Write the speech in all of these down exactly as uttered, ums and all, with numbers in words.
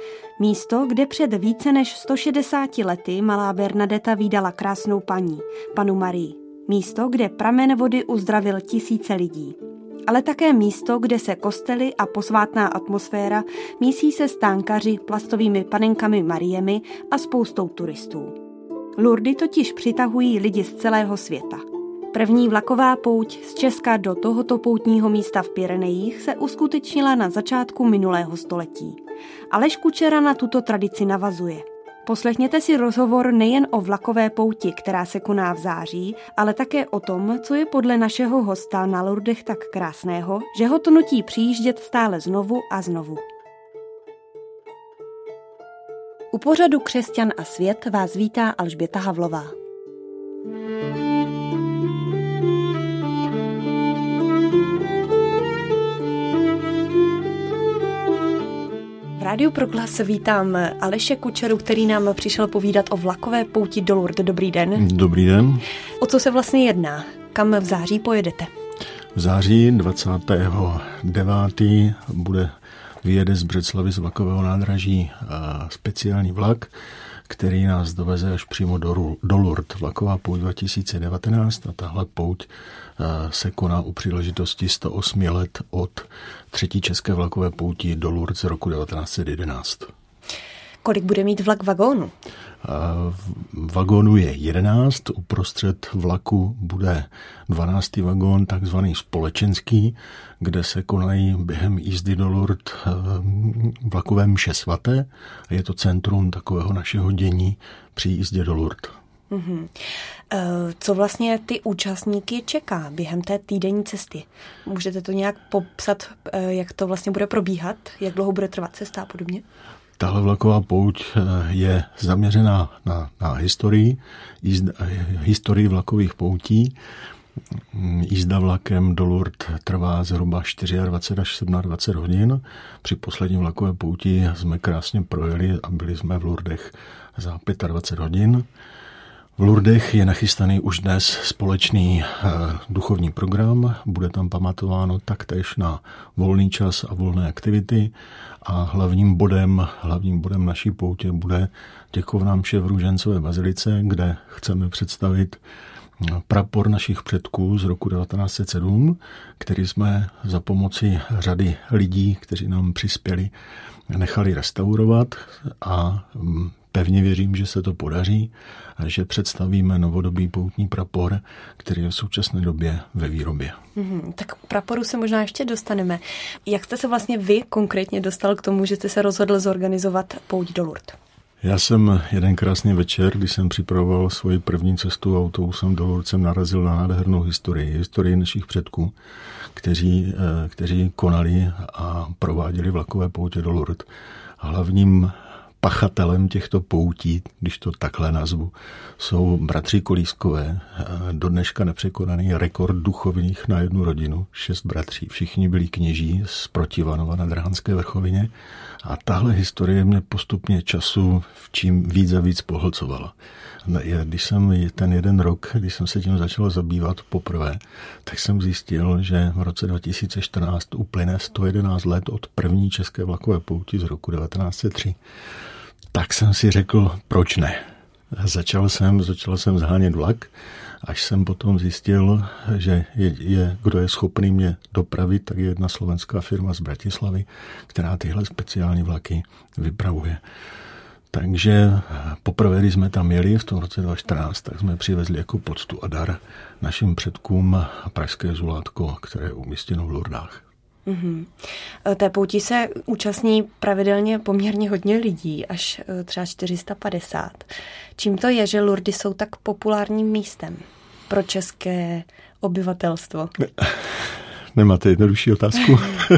Místo, kde před více než sto šedesáti lety malá Bernadeta vídala krásnou paní, panu Marii. Místo, kde pramen vody uzdravil tisíce lidí. Ale také místo, kde se kostely a posvátná atmosféra mísí se stánkaři, plastovými panenkami Mariemi a spoustou turistů. Lurdy totiž přitahují lidi z celého světa. První vlaková pouť z Česka do tohoto poutního místa v Pyrenejích se uskutečnila na začátku minulého století. Aleš Kučera na tuto tradici navazuje. Poslechněte si rozhovor nejen o vlakové pouti, která se koná v září, ale také o tom, co je podle našeho hosta na Lurdech tak krásného, že ho to nutí přijíždět stále znovu a znovu. U pořadu Křesťan a svět vás vítá Alžběta Havlová. V Rádiu Proglas vítám Aleše Kučeru, který nám přišel povídat o vlakové pouti do Lourdes. Dobrý den. Dobrý den. O co se vlastně jedná? Kam v září pojedete? V září dvacátého devátého bude vyjede z Břeclavi z vlakového nádraží speciální vlak, který nás doveze až přímo do, do Lourdes. Vlaková pouť dva tisíce devatenáct a tahle pouť se koná u příležitosti sto osm let od třetí české vlakové pouti do Lourdes z roku devatenáct set jedenáct. Kolik bude mít vlak vagónů? Vagónů je jedenáct, uprostřed vlaku bude dvanáctý vagón, takzvaný společenský, kde se konají během jízdy do Lourdes vlakové mše svaté. Je to centrum takového našeho dění při jízdě do Lourdes. Mm-hmm. Co vlastně ty účastníky čeká během té týdenní cesty? Můžete to nějak popsat, jak to vlastně bude probíhat, jak dlouho bude trvat cesta a podobně? Tahle vlaková pouť je zaměřená na, na historii, jízda, historii vlakových poutí. Jízda vlakem do Lourdes trvá zhruba dvacet čtyři až dvacet sedm hodin. Při poslední vlakové pouti jsme krásně projeli a byli jsme v Lourdech za dvacet pět hodin. V Lourdech je nachystaný už dnes společný duchovní program. Bude tam pamatováno taktéž na volný čas a volné aktivity. A hlavním bodem, hlavním bodem naší poutě bude děkovná mše v Růžencové bazilice, kde chceme představit prapor našich předků z roku devatenáct set sedm, který jsme za pomoci řady lidí, kteří nám přispěli, nechali restaurovat a pevně věřím, že se to podaří a že představíme novodobý poutní prapor, který je v současné době ve výrobě. Mm, tak k praporu se možná ještě dostaneme. Jak jste se vlastně vy konkrétně dostal k tomu, že jste se rozhodl zorganizovat pouť do Lourdes? Já jsem jeden krásný večer, když jsem připravoval svoji první cestu autobusem do Lourdes, jsem narazil na nádhernou historii, historii našich předků, kteří, kteří konali a prováděli vlakové poutě do Lourdes. Hlavním pachatelem těchto poutí, když to takhle nazvu, jsou bratři Kolískové, do dneška nepřekonaný rekord duchovních na jednu rodinu, šest bratří. Všichni byli kněží z Protivanova na Drahanské vrchovině a tahle historie mě postupně času v čím víc a víc pohlcovala. Když jsem ten jeden rok, když jsem se tím začal zabývat poprvé, tak jsem zjistil, že v roce dva tisíce čtrnáct uplyne sto jedenáct let od první české vlakové pouti z roku devatenáct set tři. Tak jsem si řekl, proč ne? Začal jsem, začal jsem zhánět vlak, až jsem potom zjistil, že je, je, kdo je schopný mě dopravit, tak je jedna slovenská firma z Bratislavy, která tyhle speciální vlaky vypravuje. Takže poprvé, když jsme tam jeli v tom roce dva tisíce čtrnáct, tak jsme přivezli jako poctu a dar našim předkům pražské zulátko, které je umístěno v Lourdách. Mm-hmm. Té pouti se účastní pravidelně poměrně hodně lidí, až třeba čtyři sta padesát. Čím to je, že Lourdes jsou tak populárním místem pro české obyvatelstvo? Ne, nemáte jednodušší otázku?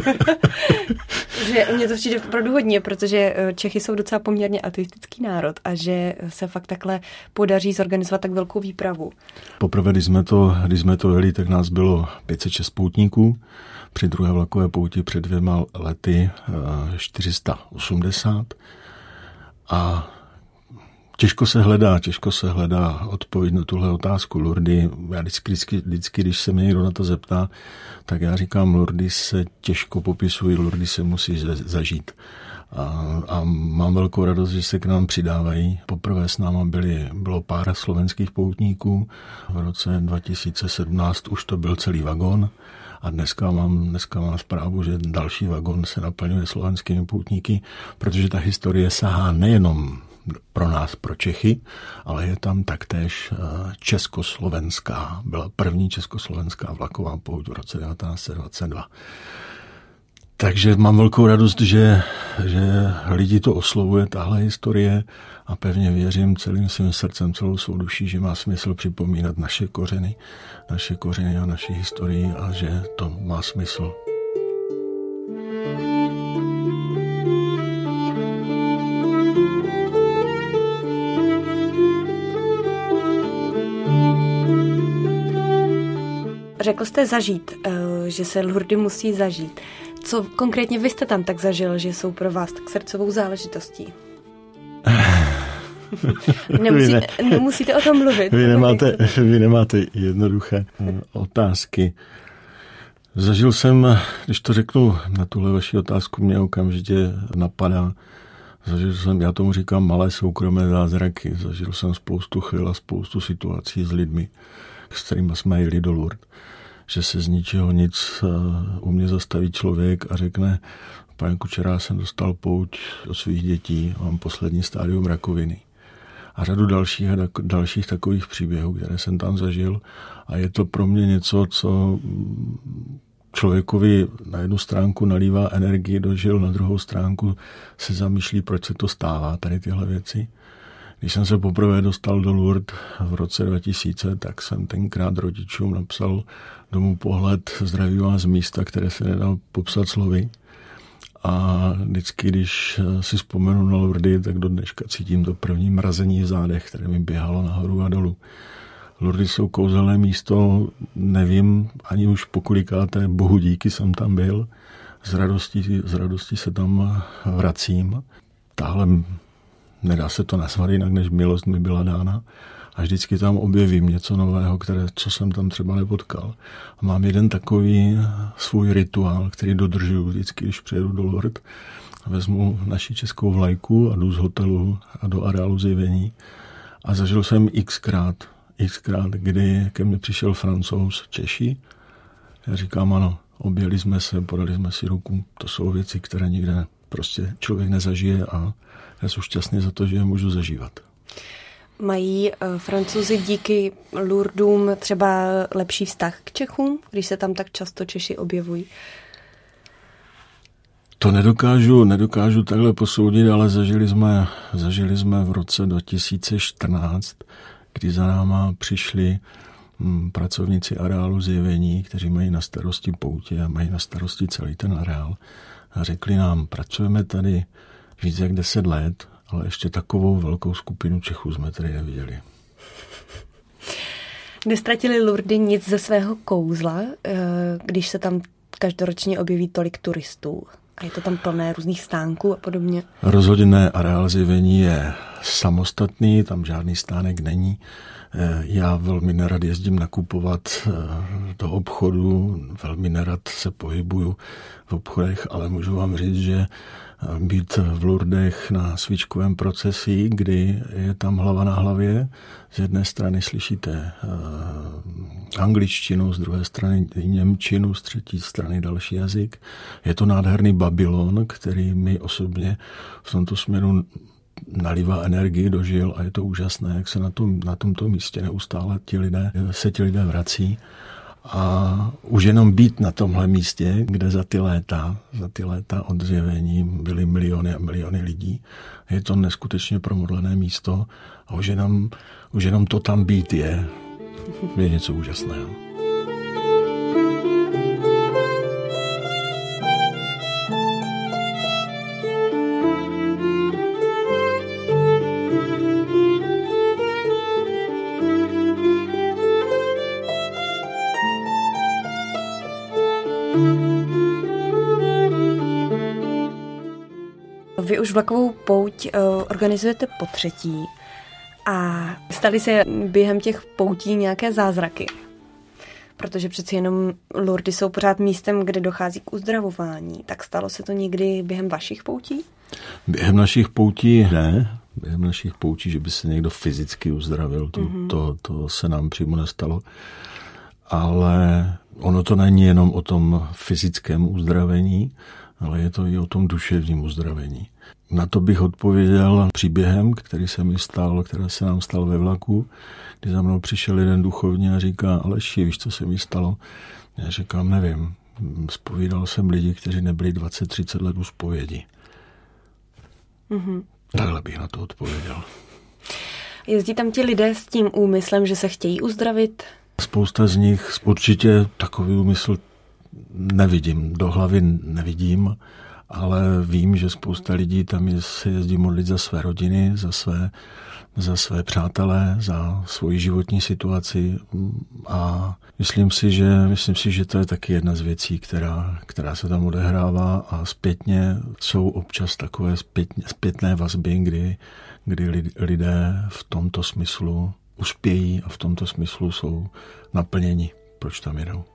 Že mně to přijde opravdu hodně, protože Čechy jsou docela poměrně ateistický národ a že se fakt takhle podaří zorganizovat tak velkou výpravu. Poprvé, když jsme to, když jsme to jeli, tak nás bylo pět set šest poutníků. Při druhé vlakové pouti před dvěma lety čtyři sta osmdesát. A těžko se hledá, těžko se hledá odpověď na tuhle otázku. Lourdes, já vždycky, vždycky, vždycky, když se mě někdo na to zeptá, tak já říkám, Lourdes se těžko popisují, Lourdes se musí zažít. A, a mám velkou radost, že se k nám přidávají. Poprvé s náma byli, bylo pár slovenských poutníků. V roce dva tisíce sedmnáct už to byl celý vagon. A dneska mám, dneska mám zprávu, že další vagon se naplňuje slovenskými poutníky, protože ta historie sahá nejenom pro nás, pro Čechy, ale je tam taktéž československá. Byla první československá vlaková pouť v roce devatenáct set dvacet dva. Takže mám velkou radost, že, že lidi to oslovuje, tahle historie, a pevně věřím celým svým srdcem, celou svou duší, že má smysl připomínat naše kořeny, naše kořeny a naši historii a že to má smysl. Řekl jste zažít, že se Lourdes musí zažít. Co konkrétně vy jste tam tak zažil, že jsou pro vás tak srdcovou záležitostí? Nemusí, ne, nemusíte o tom mluvit. Vy nemáte, vy nemáte jednoduché otázky. Zažil jsem, když to řeknu na tuhle vaši otázku, mě okamžitě napadá, zažil jsem, já tomu říkám, malé soukromé zázraky. Zažil jsem spoustu chvil a spoustu situací s lidmi, s kterými jsme jeli do Lourdes. Že se z ničeho nic u mě zastaví člověk a řekne: pane Kučera, jsem dostal pouť od svých dětí, mám poslední stádium rakoviny. A řadu dalších, dalších takových příběhů, které jsem tam zažil. A je to pro mě něco, co člověkovi na jednu stránku nalívá energii do žil, na druhou stránku se zamýšlí, proč se to stává, tady tyhle věci. Když jsem se poprvé dostal do Lourdes v roce dva tisíce, tak jsem tenkrát rodičům napsal domů pohled: zdraví vás z místa, které se nedal popsat slovy. A vždycky, když si vzpomenu na Lourdes, tak do dneška cítím to první mrazení v zádech, které mi běhalo nahoru a dolů. Lourdes jsou kouzelné místo, nevím, ani už pokolikáté, bohu díky jsem tam byl. Z radostí, z radostí se tam vracím. Tahle, nedá se to nazvat jinak, než milost mi byla dána. A vždycky tam objevím něco nového, které, co jsem tam třeba nepotkal. A mám jeden takový svůj rituál, který dodržuju vždycky, když přijedu do Lourdes. Vezmu naši českou vlajku a jdu z hotelu a do areálu zjevení. A zažil jsem xkrát, xkrát, kdy ke mně přišel Francouz, Češi. Já říkám: ano, objeli jsme se, podali jsme si ruku. To jsou věci, které nikde prostě člověk nezažije a já jsem šťastný za to, že je můžu zažívat. Mají uh, Francouzi díky Lourdům třeba lepší vztah k Čechům, když se tam tak často Češi objevují? To nedokážu, nedokážu takhle posoudit, ale zažili jsme, zažili jsme v roce dva tisíce čtrnáct, kdy za náma přišli hm, pracovníci areálu zjevení, kteří mají na starosti poutě a mají na starosti celý ten areál. A řekli nám: pracujeme tady víc jak deset let, ale ještě takovou velkou skupinu Čechů jsme tady neviděli. Nestratili Lourdes nic ze svého kouzla, když se tam každoročně objeví tolik turistů a je to tam plné různých stánků a podobně? Rozhodně ne. Areál zjevení je samostatný, tam žádný stánek není. Já velmi nerad jezdím nakupovat do obchodu, velmi nerad se pohybuju v obchodech, ale můžu vám říct, že být v Lourdech na svíčkovém procesí, kdy je tam hlava na hlavě. Z jedné strany slyšíte angličtinu, z druhé strany němčinu, z třetí strany další jazyk. Je to nádherný Babylon, který mi osobně v tomto směru nalívá energii do žil a je to úžasné, jak se na, tom, na tomto místě neustále ti lidé, se ti lidé vrací. A už jenom být na tomhle místě, kde za ty léta, za ty léta od zjevení byly miliony a miliony lidí, je to neskutečně promodlené místo a už jenom, už jenom to tam být je, je něco úžasného. Vy už vlakovou pouť organizujete po třetí a staly se během těch poutí nějaké zázraky. Protože přeci jenom Lurdy jsou pořád místem, kde dochází k uzdravování. Tak stalo se to někdy během vašich poutí? Během našich poutí ne. Během našich poutí, že by se někdo fyzicky uzdravil. To, mm-hmm. to, to se nám přímo nestalo. Ale ono to není jenom o tom fyzickém uzdravení, ale je to i o tom duševním uzdravení. Na to bych odpověděl příběhem, který se mi stal, který se nám stal ve vlaku, kdy za mnou přišel jeden duchovní a říká: Aleši, víš, co se mi stalo? Já říkám, nevím. Zpovídal jsem lidi, kteří nebyli dvacet třicet let u zpovědi. Mm-hmm. Takhle bych na to odpověděl. Jezdí tam ti lidé s tím úmyslem, že se chtějí uzdravit? Spousta z nich určitě takový úmysl nevidím, do hlavy nevidím, ale vím, že spousta lidí tam se jezdí modlit za své rodiny, za své, za své přátelé, za svoji životní situaci a myslím si, že, myslím si, že to je taky jedna z věcí, která, která se tam odehrává a zpětně jsou občas takové zpětně, zpětné vazby, kdy, kdy lidé v tomto smyslu uspějí a v tomto smyslu jsou naplněni, proč tam jedou.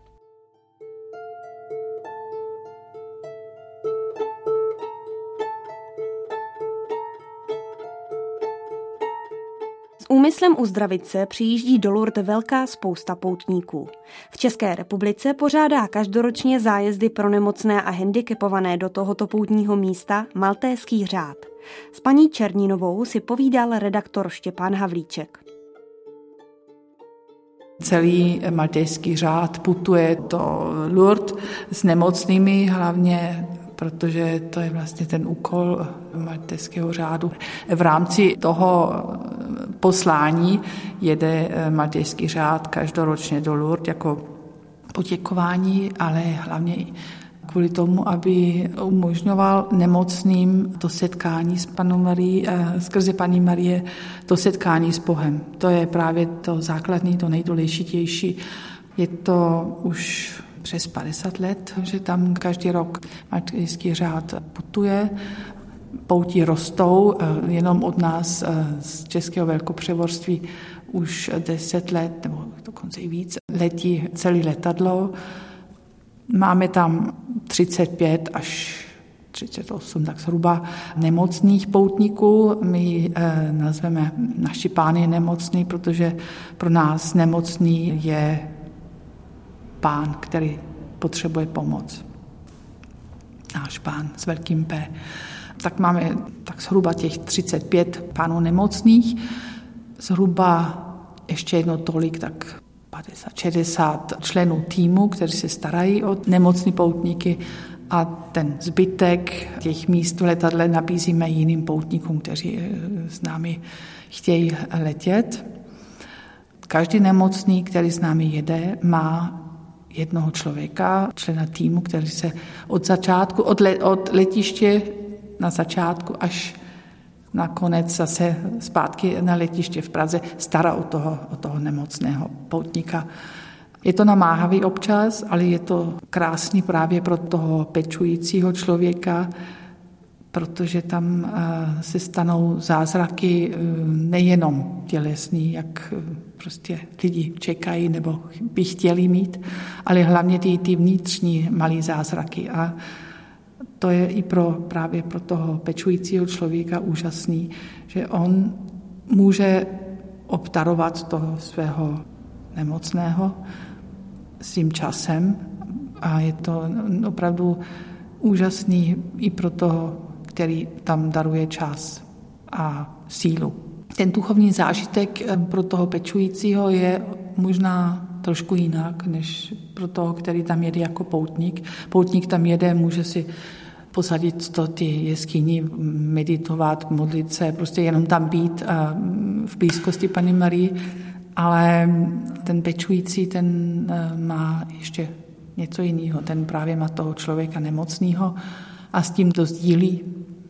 S úmyslem uzdravit se přijíždí do Lourdes velká spousta poutníků. V České republice pořádá každoročně zájezdy pro nemocné a handicapované do tohoto poutního místa Maltéský řád. S paní Černinovou si povídal redaktor Štěpán Havlíček. Celý Maltéský řád putuje do Lourdes s nemocnými, hlavně protože to je vlastně ten úkol Maltéského řádu. V rámci toho poslání jede Maltéský řád každoročně do Lourdes jako poděkování, ale hlavně kvůli tomu, aby umožňoval nemocným to setkání s Pannou Marií, skrze Paní Marie, to setkání s Bohem. To je právě to základní, to nejdůležitější. Je to už přes padesát let, že tam každý rok Maltéský řád putuje. Poutí rostou, jenom od nás z Českého velkopřevorství už deset let, nebo dokonce i víc, letí celé letadlo. Máme tam třicet pět až třicet osm, tak zhruba nemocných poutníků. My eh, nazveme naši pány nemocný, protože pro nás nemocný je pán, který potřebuje pomoc. Náš pán s velkým P. Tak máme tak zhruba těch třicet pět pánů nemocných, zhruba ještě jedno tolik, tak padesát šedesát členů týmu, kteří se starají o nemocné poutníky a ten zbytek těch míst v letadle nabízíme jiným poutníkům, kteří s námi chtějí letět. Každý nemocný, který s námi jede, má jednoho člověka, člena týmu, který se od začátku, od, le, od letiště na začátku až nakonec zase zpátky na letiště v Praze stará o toho, o toho nemocného poutníka. Je to namáhavý občas, ale je to krásný právě pro toho pečujícího člověka, protože tam se stanou zázraky nejenom tělesný, jak prostě lidi čekají nebo by chtěli mít, ale hlavně ty, ty vnitřní malý zázraky. A to je i pro, právě pro toho pečujícího člověka úžasný, že on může obdarovat toho svého nemocného svým časem a je to opravdu úžasný i pro toho, který tam daruje čas a sílu. Ten duchovní zážitek pro toho pečujícího je možná trošku jinak, než pro toho, který tam jede jako poutník. Poutník tam jede, může si posadit to ty jeskyni, meditovat, modlit se, prostě jenom tam být v blízkosti Panny Marie, ale ten pečující, ten má ještě něco jiného, ten právě má toho člověka nemocného a s tím to sdílí.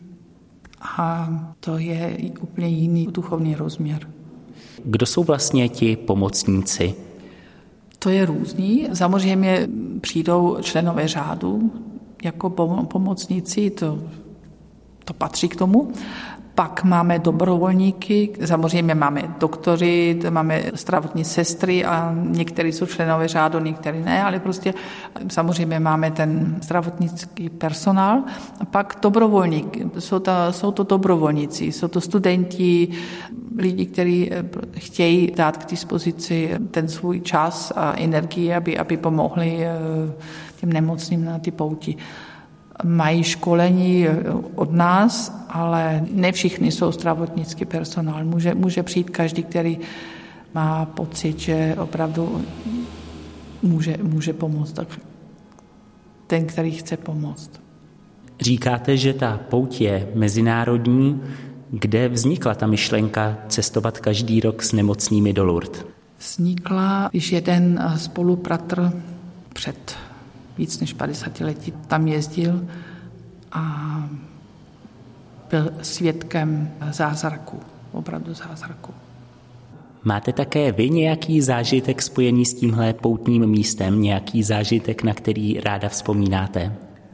A to je úplně jiný duchovní rozměr. Kdo jsou vlastně ti pomocníci? To je různý. Samozřejmě přijdou členové řádu jako pomocníci, to, to patří k tomu. Pak máme dobrovolníky, samozřejmě máme doktory, máme zdravotní sestry a někteří jsou členové řádu, někteří ne, ale prostě samozřejmě máme ten zdravotnický personál. A pak dobrovolníky, jsou to, jsou to dobrovolníci, jsou to studenti, lidi, kteří chtějí dát k dispozici ten svůj čas a energii, aby, aby pomohli těm nemocným na ty pouti. Mají školení od nás, ale ne všichni jsou zdravotnický personál. Může, může přijít každý, který má pocit, že opravdu může, může pomoct. Tak ten, který chce pomoct. Říkáte, že ta pouť je mezinárodní. Kde vznikla ta myšlenka cestovat každý rok s nemocnými do Lourdes? Vznikla, když jeden spolubratr před víc než padesáti lety tam jezdil a byl svědkem zázraku, opravdu zázraku. Máte také vy nějaký zážitek spojený s tímhle poutním místem, nějaký zážitek, na který ráda vzpomínáte?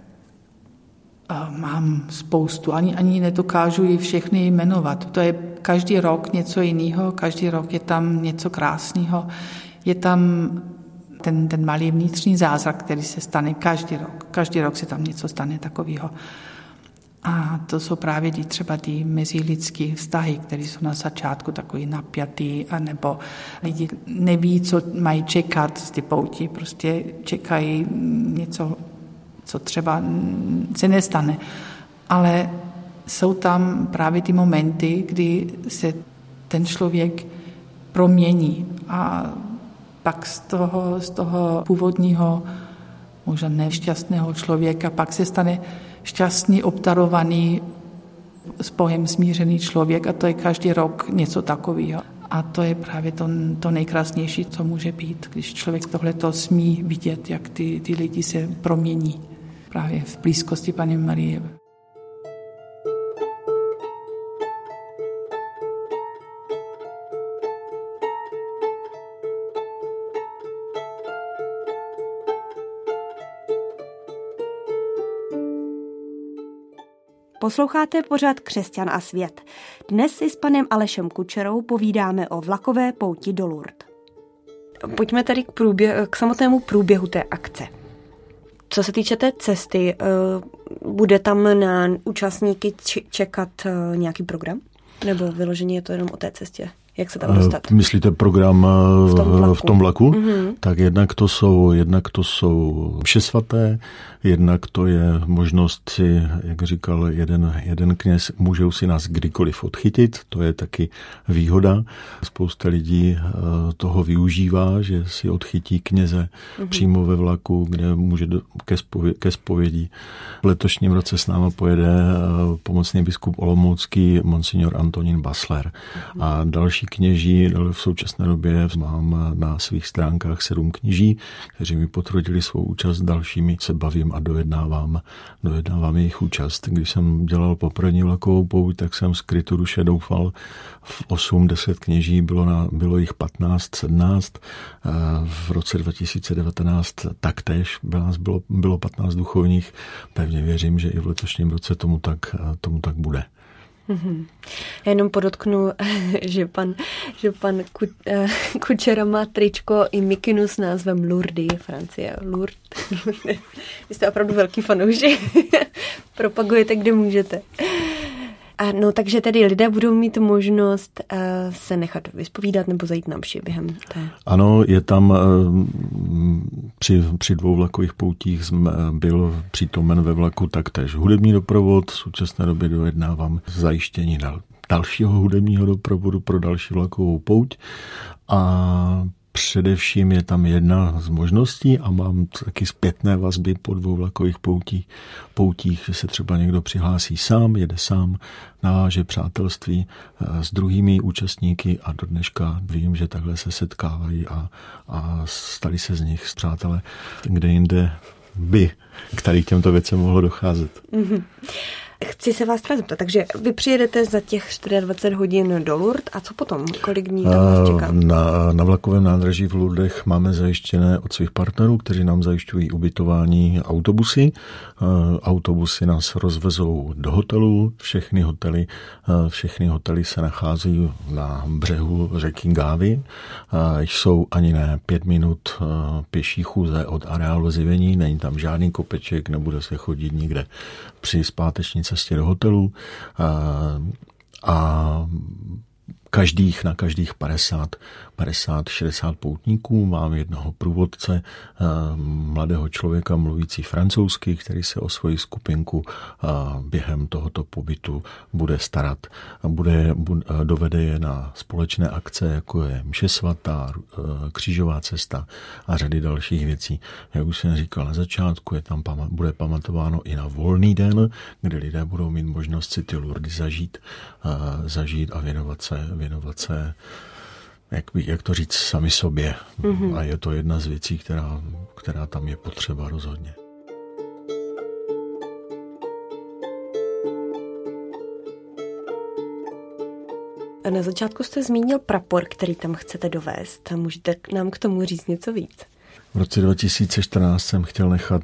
Mám spoustu, ani, ani nedokážu ji všechny jmenovat. To je každý rok něco jiného, každý rok je tam něco krásného. Je tam ten, ten malý vnitřní zázrak, který se stane každý rok. Každý rok se tam něco stane takového. A to jsou právě ty, třeba ty mezilidské vztahy, které jsou na začátku takový napjatý, anebo lidi neví, co mají čekat z ty pouti, prostě čekají něco, co třeba se nestane. Ale jsou tam právě ty momenty, kdy se ten člověk promění a pak z toho, z toho původního, možná nešťastného člověka, pak se stane šťastný, obdarovaný, s Bohem smířený člověk a to je každý rok něco takového. A to je právě to, to nejkrásnější, co může být, když člověk tohleto smí vidět, jak ty, ty lidi se promění právě v blízkosti Panny Marie. Posloucháte pořad Křesťan a svět. Dnes si s panem Alešem Kučerou povídáme o vlakové pouti do Lourdes. Pojďme tady k, průběh, k samotnému průběhu té akce. Co se týče té cesty, bude tam na účastníky čekat nějaký program? Nebo vyloženě je to jenom o té cestě? Jak se tam dostat? Myslíte program v tom vlaku? V tom vlaku? Mm-hmm. Tak jednak to jsou, jednak to jsou mše svaté, jednak to je možnost si, jak říkal jeden, jeden kněz, můžou si nás kdykoliv odchytit, to je taky výhoda. Spousta lidí toho využívá, že si odchytí kněze mm-hmm. přímo ve vlaku, kde může do, ke, spově, ke zpovědí. V letošním roce s námi pojede pomocný biskup olomoucký monsignor Antonín Basler mm-hmm. a další kněží, v současné době mám na svých stránkách sedm kněží, kteří mi potvrdili svou účast, dalšími se bavím a dojednávám, dojednávám jejich účast. Když jsem dělal poprvé vlakovou pouť, tak jsem skrytu duše doufal v osm deset kněží, bylo, na, bylo jich patnáct sedmnáct, v roce dva tisíce devatenáct taktéž bylo, bylo, bylo patnáct duchovních, pevně věřím, že i v letošním roce tomu tak, tomu tak bude. Mm-hmm. Já jenom podotknu, že pan, že pan Ku, uh, Kučera má tričko i mikinu s názvem Lourdes, Francie. Lourdes. Vy jste opravdu velký fanoušek. Propagujete, kde můžete. A no, takže tedy lidé budou mít možnost uh, se nechat vyspovídat nebo zajít na mši během té. Ano, je tam uh, při, při dvou vlakových poutích jsme, byl přítomen ve vlaku taktéž hudební doprovod. V současné době dojednávám zajištění dal, dalšího hudebního doprovodu pro další vlakovou pouť a především je tam jedna z možností a mám taky zpětné vazby po dvou vlakových poutích, poutích, že se třeba někdo přihlásí sám, jede sám, naváže přátelství s druhými účastníky a do dneška vím, že takhle se setkávají a, a stali se z nich přátelé, kde jinde by k tady těmto věcem mohlo docházet. Mm-hmm. Chci se vás teda zeptat, takže vy přijedete za těch dvacet čtyři hodin do Lourdes a co potom? Kolik dní tam vás čeká? Na, na vlakovém nádraží v Lourdech máme zajištěné od svých partnerů, kteří nám zajišťují ubytování autobusy. Autobusy nás rozvezou do hotelu, všechny hotely, všechny hotely se nachází na břehu řeky Gávy. Jsou ani ne pět minut pěší chůze od areálu zjevení, není tam žádný kopeček, nebude se chodit nikde při zpáteční cestě do hotelu a, a každých, na každých padesát, padesát, šedesát poutníků mám jednoho průvodce, mladého člověka mluvící francouzsky, který se o svoji skupinku během tohoto pobytu bude starat. Bude, bude, dovede je na společné akce, jako je mše svatá, křížová cesta a řady dalších věcí. Jak už jsem říkal na začátku, je tam, bude pamatováno i na volný den, kdy lidé budou mít možnost si ty Lourdes zažít, zažít a věnovat se, věnovat se Jak, by, jak to říct, sami sobě. Mm-hmm. A je to jedna z věcí, která, která tam je potřeba rozhodně. A na začátku jste zmínil prapor, který tam chcete dovést. Můžete nám k tomu říct něco víc? V roce dva tisíce čtrnáct jsem chtěl nechat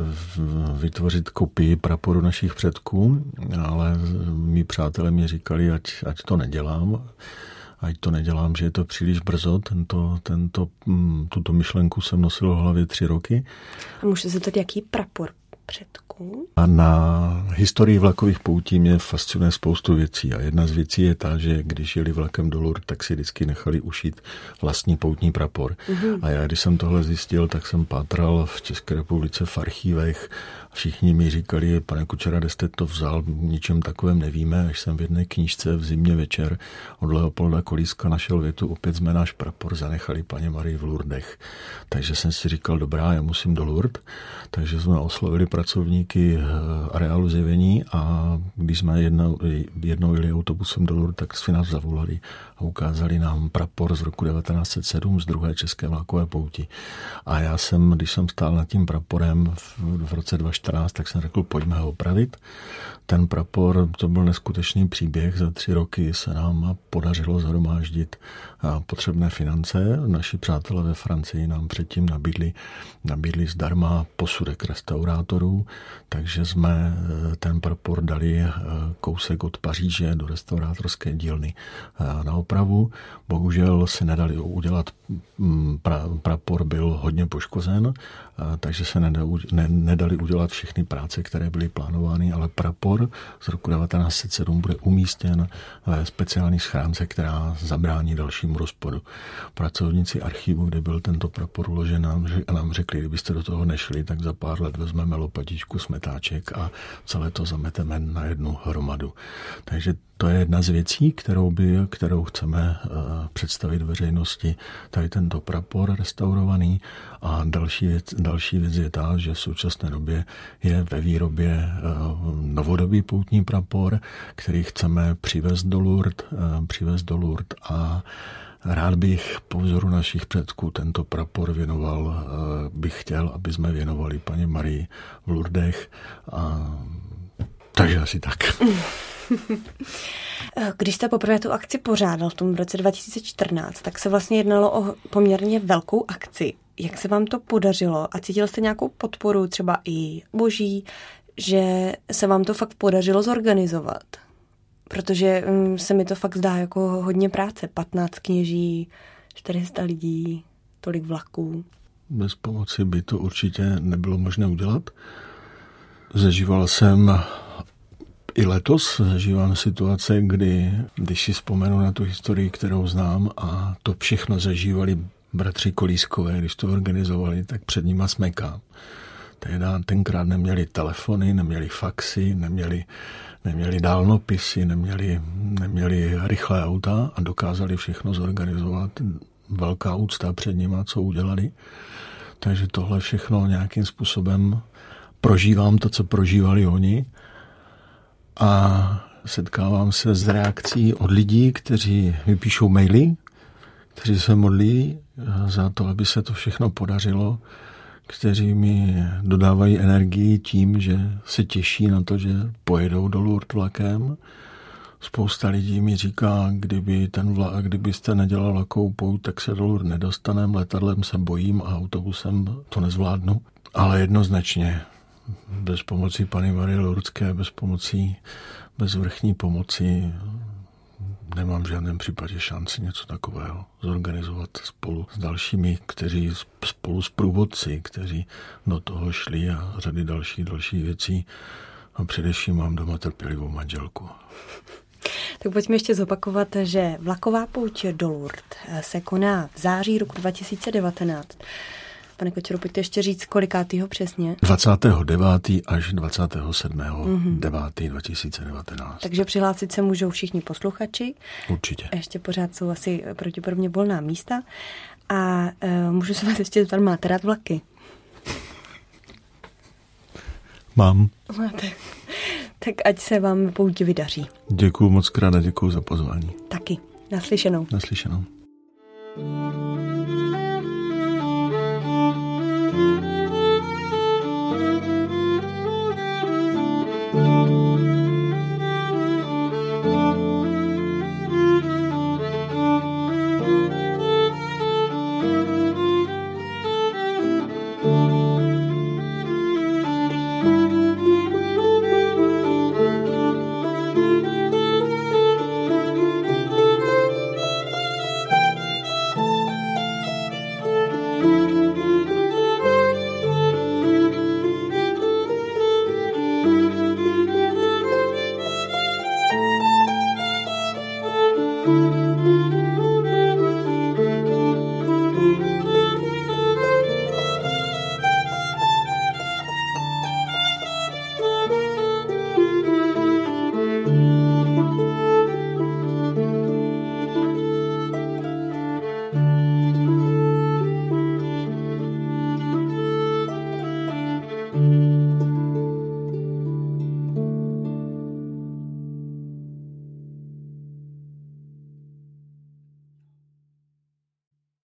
vytvořit kopii praporu našich předků, ale mý přátelé mi říkali, ať, ať to nedělám. Ať to nedělám, že je to příliš brzo. Tento, tento, tuto myšlenku jsem nosil v hlavě tři roky. A můžete se tady jaký prapor předků? A na historii vlakových poutí mě fascinuje spoustu věcí. A jedna z věcí je ta, že když jeli vlakem do Lourdes, tak si vždycky nechali ušít vlastní poutní prapor. Mm-hmm. A já, když jsem tohle zjistil, tak jsem pátral v České republice v archívech. Všichni mi říkali, pane Kučera, kde jste to vzal, ničem takovém nevíme, až jsem v jedné knížce v zimě večer od Leopolda Kolíska našel větu, opět jsme náš prapor zanechali paně Marii v Lourdech. Takže jsem si říkal, dobrá, já musím do Lourdes, takže jsme oslovili pracovníky areálu zjevení a když jsme jednou, jednou jeli autobusem do Lourdes, tak si nás zavolali a ukázali nám prapor z roku devatenáct set sedm z druhé české vlakové pouti. A já jsem, když jsem stál nad tím praporem v, v roce dva tisíce čtrnáct, tak jsem řekl, pojďme ho opravit. Ten prapor, to byl neskutečný příběh. Za tři roky se nám podařilo shromáždit potřebné finance. Naši přátelé ve Francii nám předtím nabídli, nabídli zdarma posudek restaurátorů, takže jsme ten prapor dali kousek od Paříže do restaurátorské dílny na opravu. Bohužel se nedali udělat, pra, prapor byl hodně poškozen, takže se nedali udělat všechny práce, které byly plánovány, ale prapor z roku devatenáct set sedm bude umístěn ve speciální schránce, která zabrání dalšímu rozpadu. Pracovníci archivu, kde byl tento prapor uložen, nám, nám řekli, kdybyste do toho nešli, tak za pár let vezmeme lopatičku, smetáček a celé to zameteme na jednu hromadu. Takže to je jedna z věcí, kterou, by, kterou chceme uh, představit veřejnosti. Tady tento prapor restaurovaný a další věc, další věc je ta, že v současné době je ve výrobě uh, novodobý poutní prapor, který chceme přivést do Lourdes, uh, přivést do Lourdes a rád bych po vzoru našich předků tento prapor věnoval, uh, bych chtěl, aby jsme věnovali paní Marii v Lourdech. A, takže asi tak. Když jste poprvé tu akci pořádal v tom roce dva tisíce čtrnáct, tak se vlastně jednalo o poměrně velkou akci. Jak se vám to podařilo? A cítil jste nějakou podporu, třeba i boží, že se vám to fakt podařilo zorganizovat? Protože se mi to fakt zdá jako hodně práce. patnáct kněží, čtyři sta lidí, tolik vlaků. Bez pomoci by to určitě nebylo možné udělat. Zažíval jsem i letos zažívám situace, kdy, když si vzpomenu na tu historii, kterou znám a to všechno zažívali bratři Kolískové, když to organizovali, tak před nima smekám. Teda tenkrát neměli telefony, neměli faxy, neměli, neměli dálnopisy, neměli, neměli rychlé auta a dokázali všechno zorganizovat. Velká úcta před nima, co udělali. Takže tohle všechno nějakým způsobem prožívám to, co prožívali oni. A setkávám se s reakcí od lidí, kteří mi píšou maily, kteří se modlí za to, aby se to všechno podařilo, kteří mi dodávají energii tím, že se těší na to, že pojedou do Lourdes vlakem. Spousta lidí mi říká, kdyby ten vlak, kdybyste nedělal vlakovou pouť, tak se do Lourdes nedostanem, letadlem se bojím a autobusem to nezvládnu. Ale jednoznačně bez pomoci Panny Marie Lourdské, bez pomocí, bez vrchní pomoci nemám v žádném případě šanci něco takového zorganizovat spolu s dalšími, kteří spolu s průvodci, kteří do toho šli a řady dalších dalších věcí. A především mám doma trpělivou manželku. Tak pojďme ještě zopakovat, že vlaková pouť do Lourdes se koná v září roku dva tisíce devatenáct. Pane Kočero, pojďte ještě říct, kolikátýho přesně? dvacátého devátého až dvacátého sedmého devátého dva tisíce devatenáct. Takže přihlásit se můžou všichni posluchači. Určitě. Ještě pořád jsou asi pravděpodobně volná místa. A uh, můžu se vás ještě zeptat, máte rád vlaky? Mám. Máte. Tak ať se vám pouť vydaří. Děkuju moc krát a děkuju za pozvání. Taky. Naslyšenou. Naslyšenou.